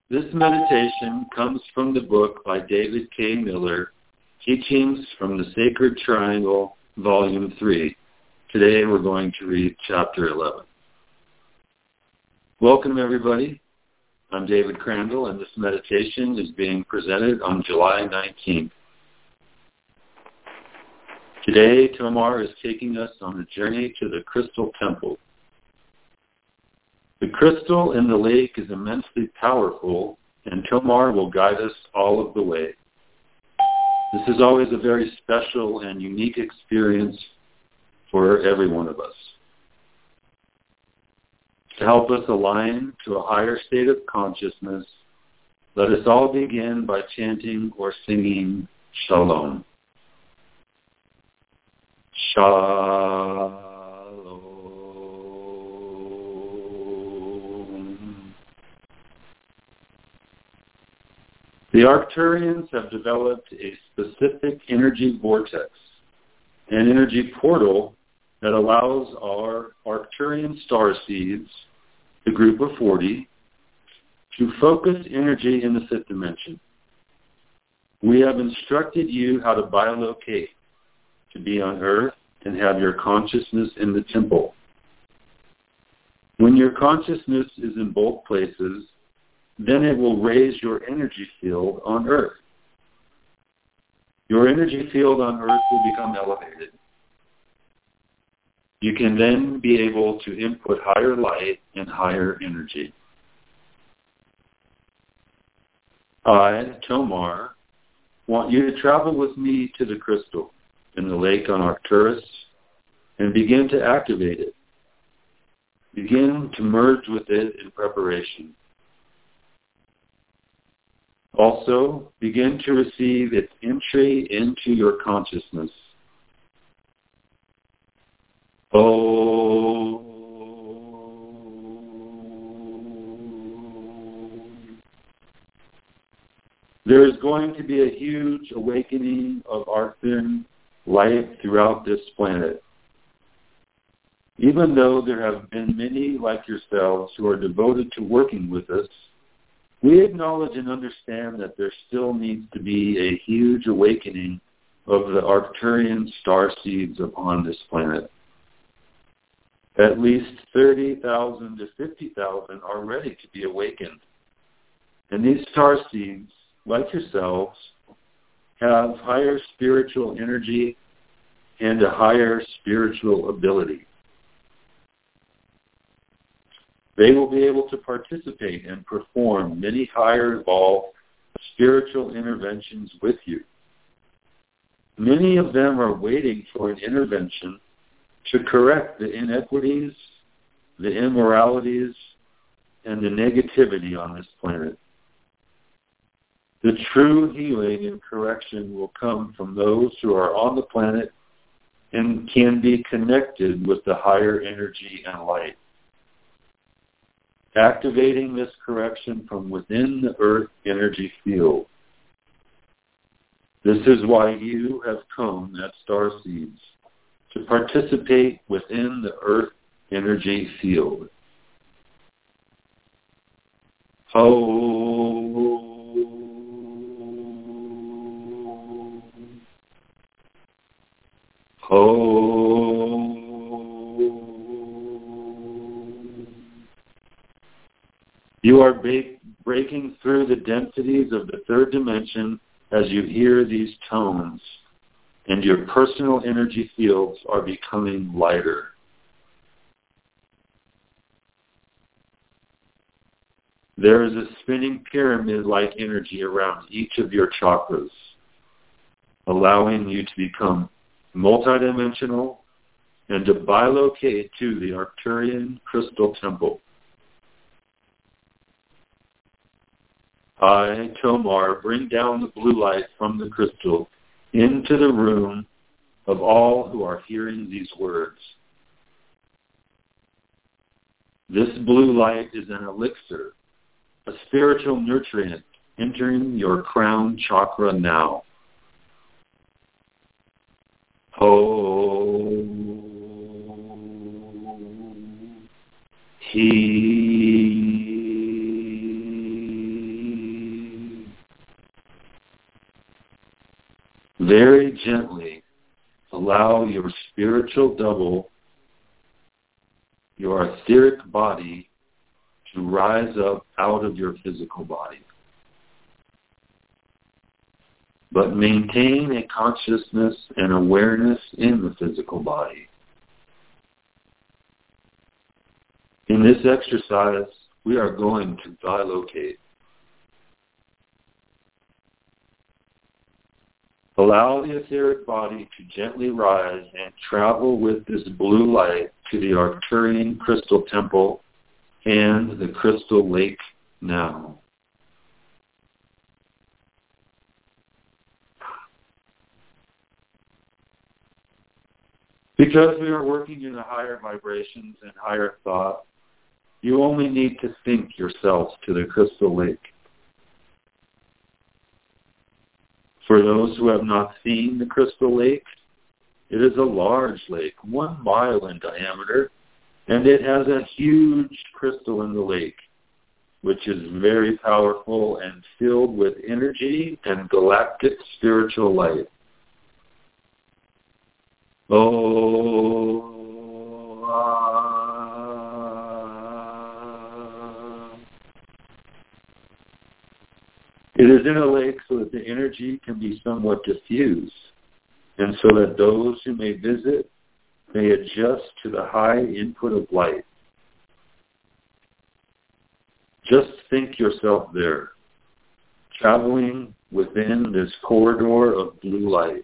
This meditation comes from the book by David K. Miller, Teachings from the Sacred Triangle, Volume 3. Today we're going to read Chapter 11. Welcome, everybody. I'm David Crandall, and this meditation is being presented on July 19th. Today, Tomar is taking us on a journey to the Crystal Temple. The crystal in the lake is immensely powerful, and Tomar will guide us all of the way. This is always a very special and unique experience for every one of us. To help us align to a higher state of consciousness, let us all begin by chanting or singing Shalom. Shalom. The Arcturians have developed a specific energy vortex, an energy portal that allows our Arcturian starseeds, the group of 40, to focus energy in the fifth dimension. We have instructed you how to bilocate, to be on Earth and have your consciousness in the temple. When your consciousness is in both places, then it will raise your energy field on Earth. Your energy field on Earth will become elevated. You can then be able to input higher light and higher energy. I, Tomar, want you to travel with me to the crystal in the lake on Arcturus and begin to activate it. Begin to merge with it in preparation. Also, begin to receive its entry into your consciousness. Oh. There is going to be a huge awakening of Arcturian light throughout this planet. Even though there have been many like yourselves who are devoted to working with us, we acknowledge and understand that there still needs to be a huge awakening of the Arcturian star seeds upon this planet. At least 30,000 to 50,000 are ready to be awakened. And these star seeds, like yourselves, have higher spiritual energy and a higher spiritual ability. They will be able to participate and perform many higher evolved spiritual interventions with you. Many of them are waiting for an intervention to correct the inequities, the immoralities, and the negativity on this planet. The true healing and correction will come from those who are on the planet and can be connected with the higher energy and light. Activating this correction from within the Earth energy field. This is why you have come as starseeds, to participate within the Earth energy field. Ho. Ho. You are breaking through the densities of the third dimension as you hear these tones, and your personal energy fields are becoming lighter. There is a spinning pyramid-like energy around each of your chakras, allowing you to become multidimensional and to bilocate to the Arcturian Crystal Temple. I, Tomar, bring down the blue light from the crystal into the room of all who are hearing these words. This blue light is an elixir, a spiritual nutrient entering your crown chakra now. Ho. He. gently allow your spiritual double, your etheric body, to rise up out of your physical body. But maintain a consciousness and awareness in the physical body. In this exercise, we are going to bilocate. Allow the etheric body to gently rise and travel with this blue light to the Arcturian crystal temple and the crystal lake now. Because we are working in the higher vibrations and higher thought, you only need to think yourself to the crystal lake. For those who have not seen the crystal lake, it is a large lake, 1 mile in diameter, and it has a huge crystal in the lake, which is very powerful and filled with energy and galactic spiritual light. It is in a lake so that the energy can be somewhat diffused, and so that those who may visit may adjust to the high input of light. Just think yourself there, traveling within this corridor of blue light.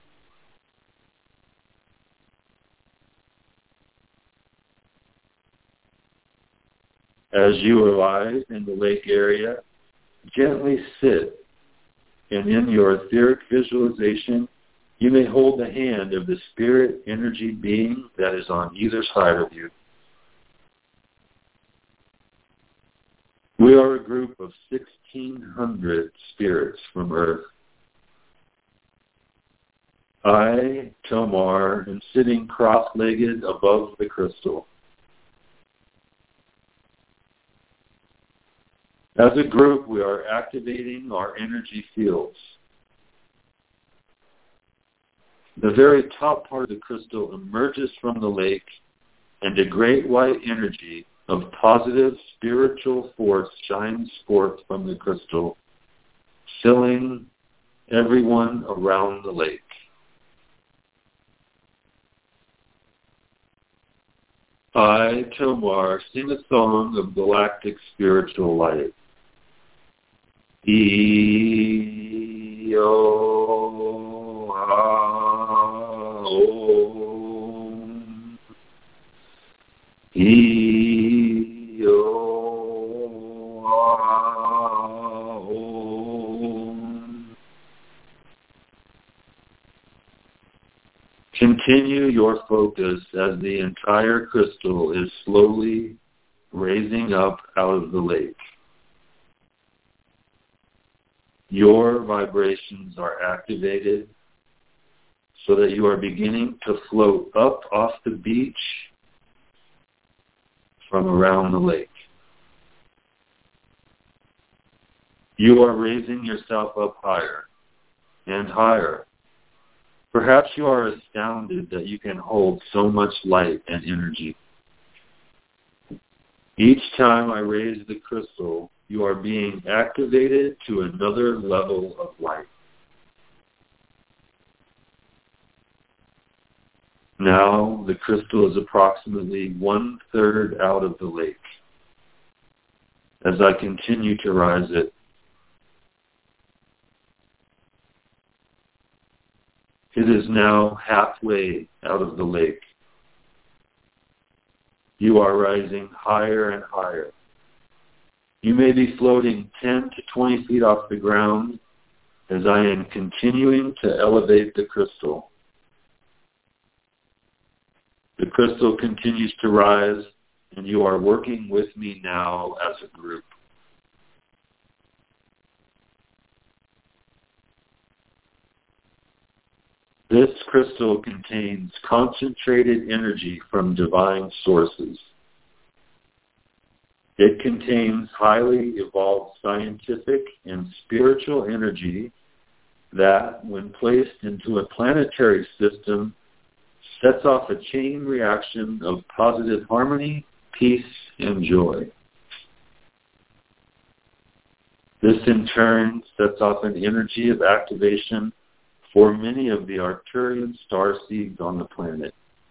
As you arrive in the lake area, gently sit, and in your etheric visualization, you may hold the hand of the spirit energy being that is on either side of you. We are a group of 1,600 spirits from Earth. I, Tomar, am sitting cross-legged above the crystal. As a group, we are activating our energy fields. The very top part of the crystal emerges from the lake, and a great white energy of positive spiritual force shines forth from the crystal, filling everyone around the lake. I, Tomar, sing a song of galactic spiritual light. E-O-A-O-M. E-O-A-O-M. Continue your focus as the entire crystal is slowly raising up out of the lake. Your vibrations are activated so that you are beginning to float up off the beach from around the lake. You are raising yourself up higher and higher. Perhaps you are astounded that you can hold so much light and energy. Each time I raise the crystal, you are being activated to another level of light. Now the crystal is approximately 1/3 out of the lake. As I continue to rise it, it is now halfway out of the lake. You are rising higher and higher. You may be floating 10 to 20 feet off the ground as I am continuing to elevate the crystal. The crystal continues to rise, and you are working with me now as a group. This crystal contains concentrated energy from divine sources. It contains highly evolved scientific and spiritual energy that, when placed into a planetary system, sets off a chain reaction of positive harmony, peace, and joy. This in turn sets off an energy of activation for many of the Arcturian star seeds on the planet.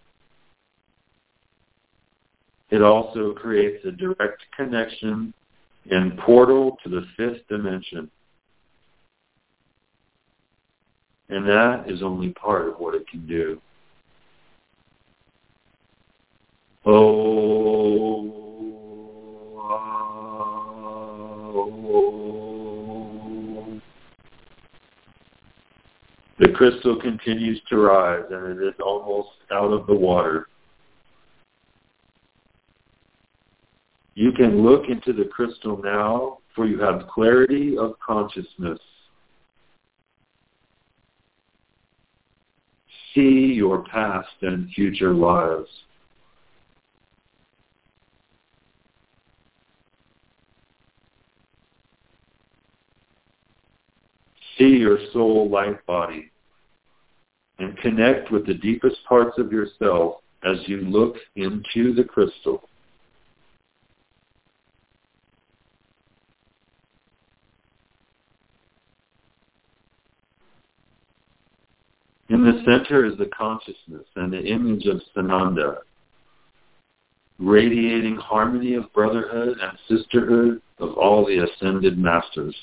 It also creates a direct connection and portal to the fifth dimension. And that is only part of what it can do. The crystal continues to rise, and it is almost out of the water. You can look into the crystal now, for you have clarity of consciousness. See your past and future lives. See your soul light body and connect with the deepest parts of yourself as you look into the crystal. In the center is the consciousness and the image of Sananda, radiating harmony of brotherhood and sisterhood of all the ascended masters.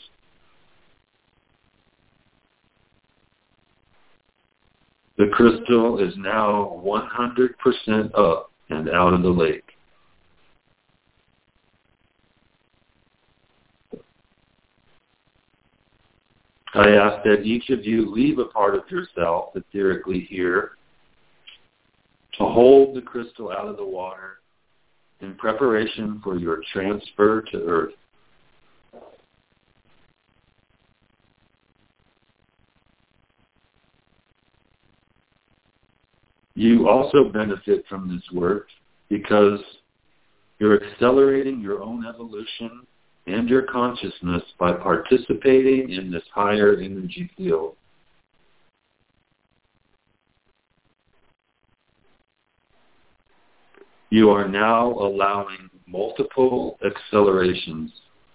The crystal is now 100% up and out of the lake. I ask that each of you leave a part of yourself etherically here to hold the crystal out of the water in preparation for your transfer to Earth. You also benefit from this work because you're accelerating your own evolution and your consciousness by participating in this higher energy field. You are now allowing multiple accelerations.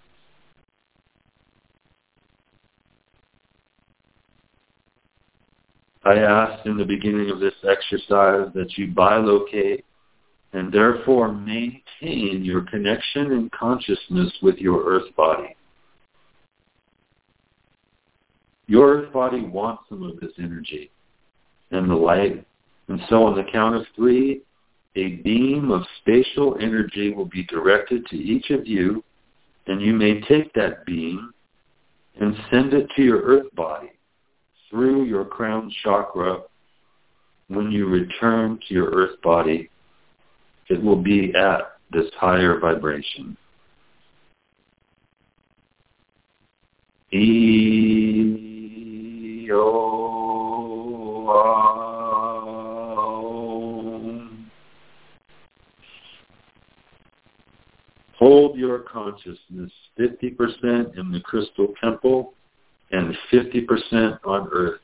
I asked in the beginning of this exercise that you bilocate and therefore maintain your connection and consciousness with your earth body. Your earth body wants some of this energy and the light, and so on the count of 3, a beam of spatial energy will be directed to each of you, and you may take that beam and send it to your earth body through your crown chakra. When you return to your earth body, it will be at this higher vibration. Hold your consciousness 50% in the crystal temple and 50% on earth.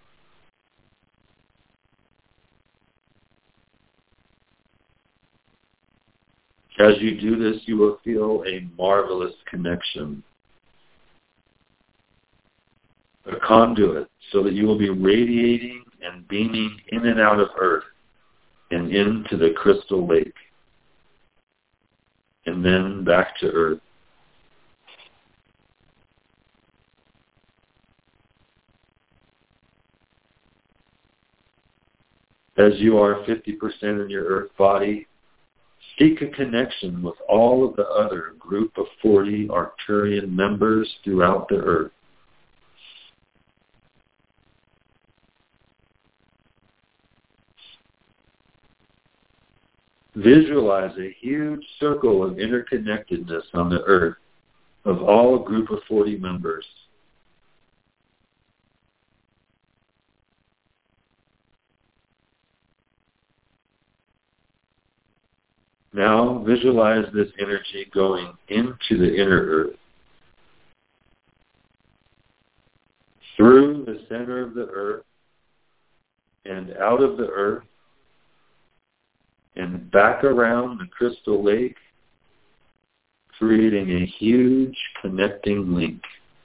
As you do this, you will feel a marvelous connection, a conduit, so that you will be radiating and beaming in and out of earth and into the crystal lake, and then back to earth. As you are 50% in your earth body, seek a connection with all of the other group of 40 Arcturian members throughout the earth. Visualize a huge circle of interconnectedness on the earth of all a group of 40 members. Now visualize this energy going into the inner earth. through the center of the earth and out of the earth and back around the crystal lake, creating a huge connecting link.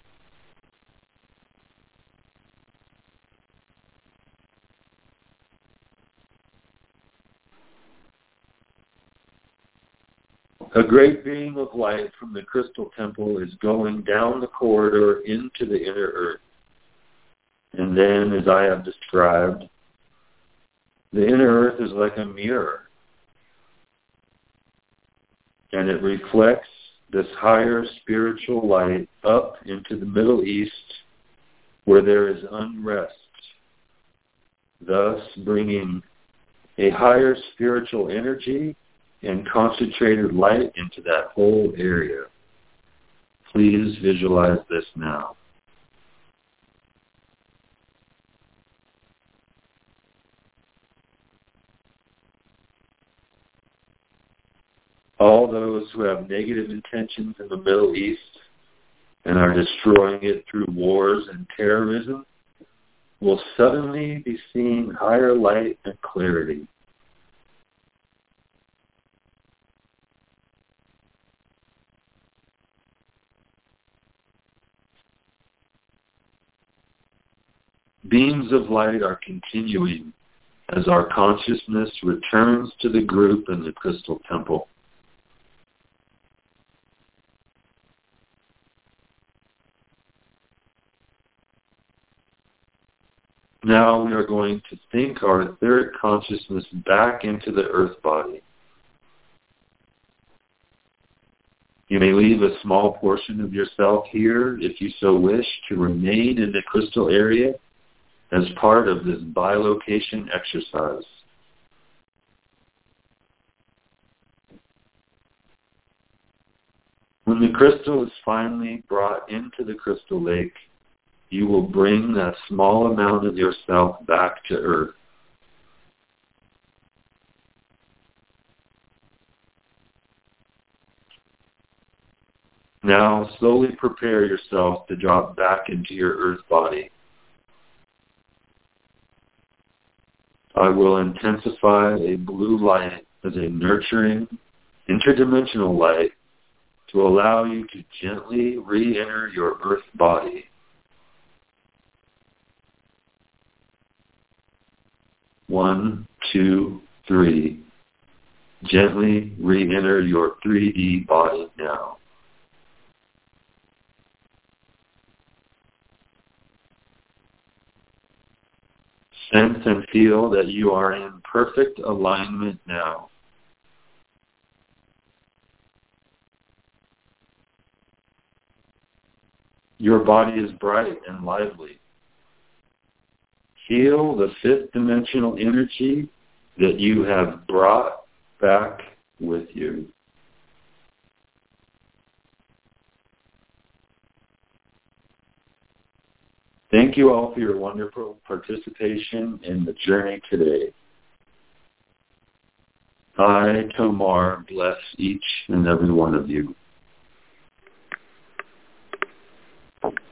A great beam of light from the crystal temple is going down the corridor into the inner earth. And then, as I have described, the inner earth is like a mirror. And it reflects this higher spiritual light up into the Middle East where there is unrest, thus bringing a higher spiritual energy and concentrated light into that whole area. Please visualize this now. All those who have negative intentions in the Middle East and are destroying it through wars and terrorism will suddenly be seeing higher light and clarity. Beams of light are continuing as our consciousness returns to the group in the crystal temple. Now we are going to think our etheric consciousness back into the earth body. You may leave a small portion of yourself here if you so wish to remain in the crystal area as part of this bilocation exercise. When the crystal is finally brought into the crystal lake, you will bring that small amount of yourself back to earth. Now slowly prepare yourself to drop back into your earth body. I will intensify a blue light as a nurturing, interdimensional light to allow you to gently re-enter your earth body. 1, 2, 3. Gently re-enter your 3D body now. Sense and feel that you are in perfect alignment now. Your body is bright and lively. Feel the fifth dimensional energy that you have brought back with you. Thank you all for your wonderful participation in the journey today. I, Tomar, bless each and every one of you.